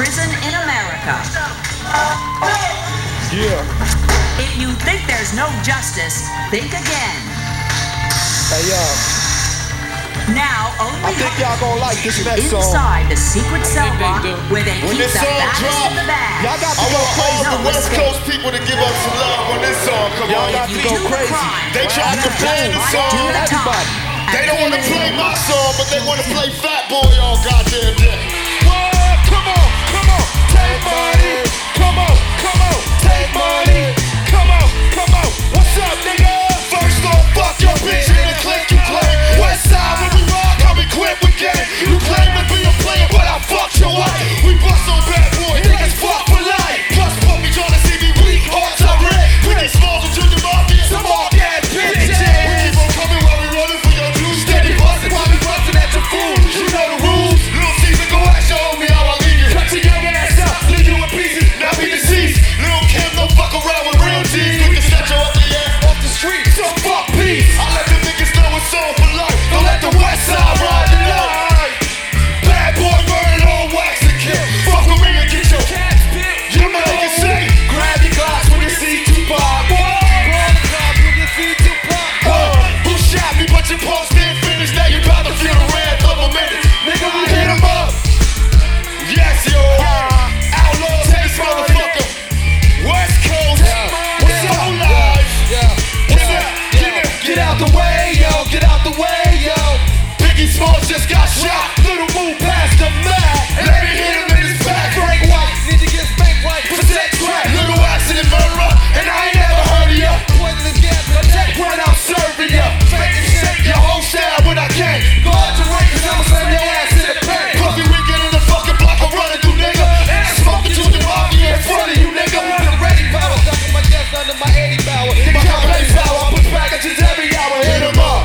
prison in America. Yeah. If you think there's no justice, think again. Hey, y'all. Now only I think y'all gonna like this next song. inside the secret cell block where they When keep this the song baddest drop, in the bag. Y'all got to I go want all crazy. the West Coast people to give us some love when this song come Y'all on. got to go crazy. They tried to ban the song. Everybody. They don't want to play my song, but they want to play Fat Boy all goddamn day. What? Come on, come on, take money. Come on, come on, take money. Come on, come on. What's up, nigga? First off, fuck your bitch in the click you claim. West side when we rock, I'm equipped with game. You claim to be a player, but I fucked your wife. We bust on bad boy, niggas fuck for life. Plus, fuck me trying to see me weak, hearts are red. We get smalls into the mafia, some all gas bitches. We keep on coming while we running for your dues. Steady bustin', while we bustin' at your food. You know the rules. Little Caesar, go ask your homie how I leave you. Cut your young ass up, leave you in pieces, not be deceased. Little Kim, don't fuck around with real G's. We can set your ugly ass off the street. So fuck peace. I let the niggas know it's all for life. Don't let the West Side ride the night. Bad boy burning on wax and kill. Fuck with me and get your cats bit. You know they can say, grab your glass when you see Tupac. Who shot me but your pulse didn't finish? Now you bout to feel the wrath of a minute. Nigga, we hit him up. Yes, yo. Outlaw taste motherfucker. West Coast. What's up, live? What's up? Get out the way, yo. Get out the way, yo. Biggie Smalls just got shot. Little move past the mat. Let me hit him in his back. Frank White, need to get spanked right. Protect track. Little accident murderer. And I ain't never heard of ya. Pointless gas, protect when I'm serving ya. Fake and shake your whole style when I can. Go out to rank, cause I'ma slam your ass in the paint. Puffy weekend in the fucking block, I'm running through, nigga. And I'm smoking to the mafia in front of you, nigga. The ready power, ducking my chest under my 80 power. My company power, I push packages every hour. Hit him up.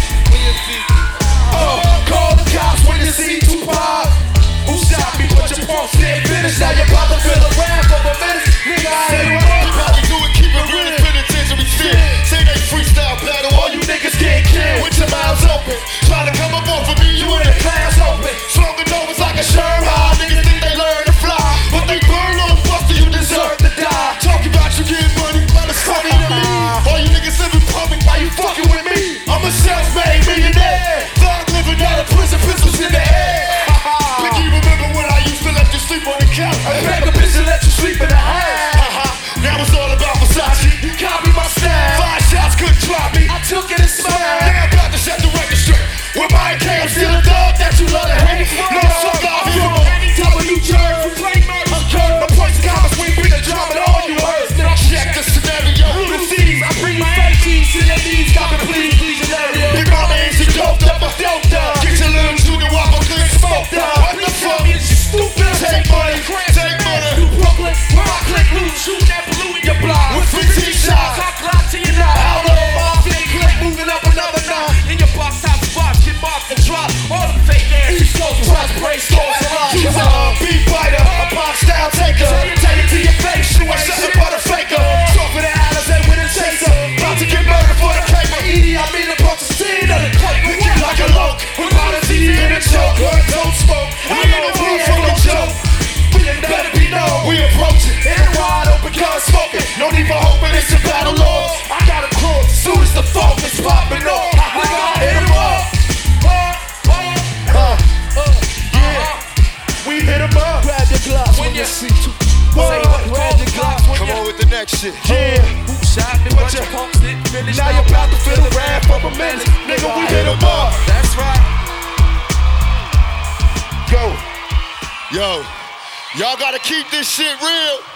Call the cops when you see Tupac. Who shot me but your pulse didn't finish? Now you're about to feel the wrath of a menace. Nigga, I ain't ready. You probably do it, keep it real as penitentiary shit. Say they freestyle battle, all you niggas getting killed. With your mouths open, try to come up off of me, you in the class open. Smoking overs like a Sherman. Niggas think they learn to fly, but they burn on buster, you deserve to die. Talking about you getting money, but it's funny to me. All you niggas living public, why you fucking with me? I'm a self-made millionaire. Thug living out of prison, pistols in the air. Picky, remember when I used to let you sleep on the couch? I beg a bitch to let you sleep in the house. Now it's all about Versace. Copy my style. 5 shots couldn't drop me. I took it and smiled. Now I'm about to set the record straight. With my AK, I'm still a dog that you love to hate. No, fuck off you. Anytime when you jerk, we play murder. I'm curved. My points and comments, we bring the drama to all you heard. Now check the scenario. Little C's, I bring you fake cheese to their knees. Copy, please, please, scenario. Big mama ain't she doped up, I'm doped up. Get your little junior whopper clean smoked up. What the fuck is you stupid? Take money, take money. New Brooklyn, where I click loot, shooting that blue in your block. With 15 shots, I clock to your knob. Outlaw, mafia, click, moving up another nine. In your box top spots, get marked and drop. All them fake ass East Coast press break stores around. She's a beat biter, a pop style taker. Take it to your face, you ain't nothing but a faker. Talk for the Alizé with a chaser. About to get murdered for the paper. Edie, I mean a bunch of steam. Wicked like a loke, with Monty in a choke. Don't smoke, I ain't no room for no joke. We better be known, we approach it. In a wide open gun smoking. No need for hoping it's a battle law. I got a crew, as soon as the funk is popping off. I hit him up. We hit him up. Grab your glass when you see two. Grab your glass. Come on with the next shit. Yeah. Who shot me but your punks didn't finish? Now you're about to feel the wrath of a menace. Nigga, we hit him up. That's right. Go. Yo, y'all gotta keep this shit real.